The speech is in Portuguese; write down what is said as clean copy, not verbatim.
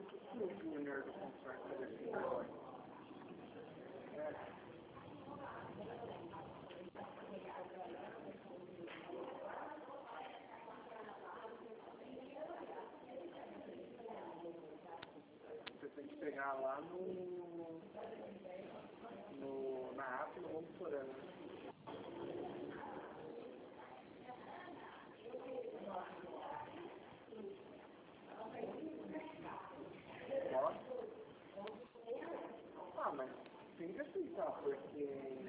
que o Júnior do consórcio desse agora? Você tem que pegar lá na app no monitorando. Mas tem que aceitar, porque